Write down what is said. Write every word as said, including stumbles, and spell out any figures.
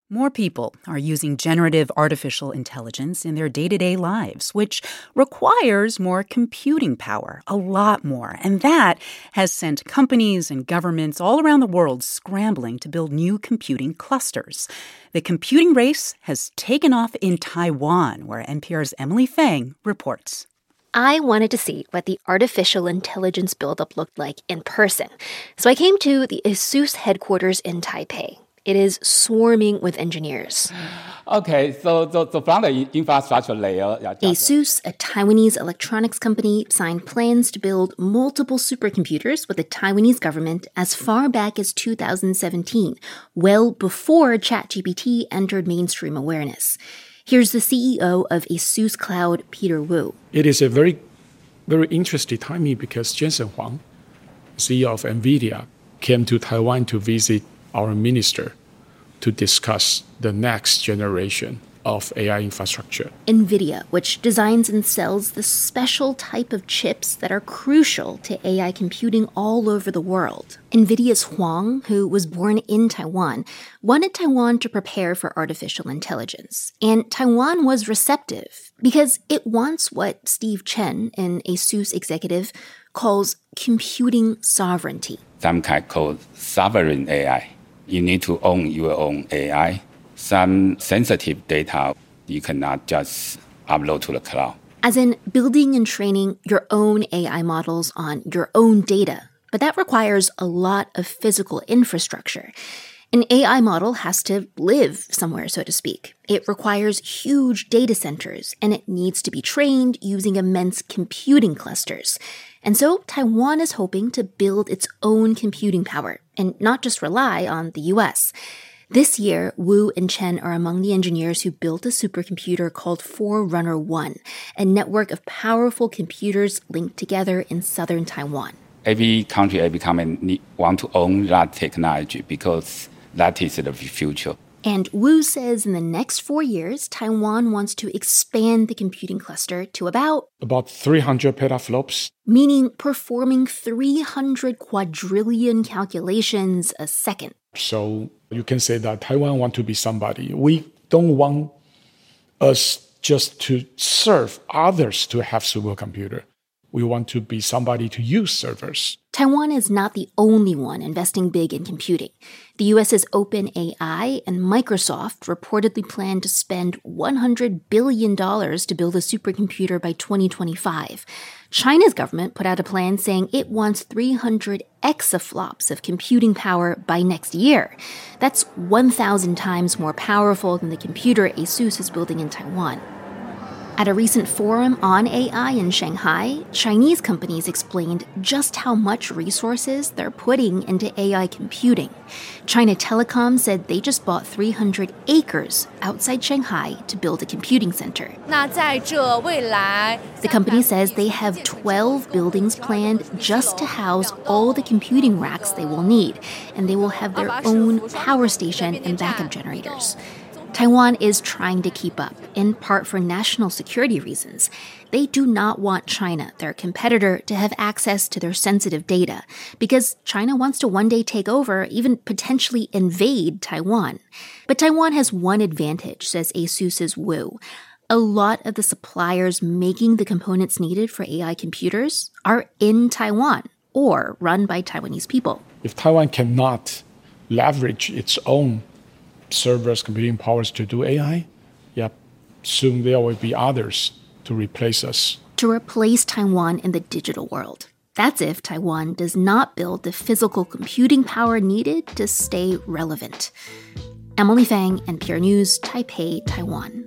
More people are using generative artificial intelligence in their day-to-day lives, which requires more computing power, a lot more. And that has sent companies and governments all around the world scrambling to build new computing clusters. The computing race has taken off in Taiwan, where N P R's Emily Feng reports. I wanted to see what the artificial intelligence buildup looked like in person. So I came to the ASUS headquarters in Taipei. It is swarming with engineers. Okay, so, so, so from the infrastructure layer... ASUS, a Taiwanese electronics company, signed plans to build multiple supercomputers with the Taiwanese government as far back as two thousand seventeen, well before ChatGPT entered mainstream awareness. Here's the C E O of ASUS Cloud, Peter Wu. It is a very, very interesting timing because Jensen Huang, C E O of NVIDIA, came to Taiwan to visit our minister to discuss the next generation of A I infrastructure. NVIDIA, which designs and sells the special type of chips that are crucial to A I computing all over the world. NVIDIA's Huang, who was born in Taiwan, wanted Taiwan to prepare for artificial intelligence. And Taiwan was receptive because it wants what Steve Chen, an ASUS executive, calls computing sovereignty. Some kind called sovereign A I. You need to own your own A I. Some sensitive data you cannot just upload to the cloud. As in building and training your own A I models on your own data. But that requires a lot of physical infrastructure. An A I model has to live somewhere, so to speak. It requires huge data centers, and it needs to be trained using immense computing clusters. And so Taiwan is hoping to build its own computing power and not just rely on the U S. This year, Wu and Chen are among the engineers who built a supercomputer called Forerunner one, a network of powerful computers linked together in southern Taiwan. Every country, every company want to own that technology because that is the future. And Wu says in the next four years, Taiwan wants to expand the computing cluster to about... About three hundred petaflops. Meaning performing three hundred quadrillion calculations a second. So you can say that Taiwan want to be somebody. We don't want us just to serve others to have supercomputer. We want to be somebody to use servers. Taiwan is not the only one investing big in computing. The U S's OpenAI and Microsoft reportedly plan to spend one hundred billion dollars to build a supercomputer by twenty twenty-five. China's government put out a plan saying it wants three hundred exaflops of computing power by next year. That's one thousand times more powerful than the computer ASUS is building in Taiwan. At a recent forum on A I in Shanghai, Chinese companies explained just how much resources they're putting into A I computing. China Telecom said they just bought three hundred acres outside Shanghai to build a computing center. The company says they have twelve buildings planned just to house all the computing racks they will need, and they will have their own power station and backup generators. Taiwan is trying to keep up, in part for national security reasons. They do not want China, their competitor, to have access to their sensitive data, because China wants to one day take over, even potentially invade Taiwan. But Taiwan has one advantage, says ASUS's Wu. A lot of the suppliers making the components needed for A I computers are in Taiwan, or run by Taiwanese people. If Taiwan cannot leverage its own servers, computing powers to do A I, yeah, soon there will be others to replace us. To replace Taiwan in the digital world. That's if Taiwan does not build the physical computing power needed to stay relevant. Emily Feng, N P R News, Taipei, Taiwan.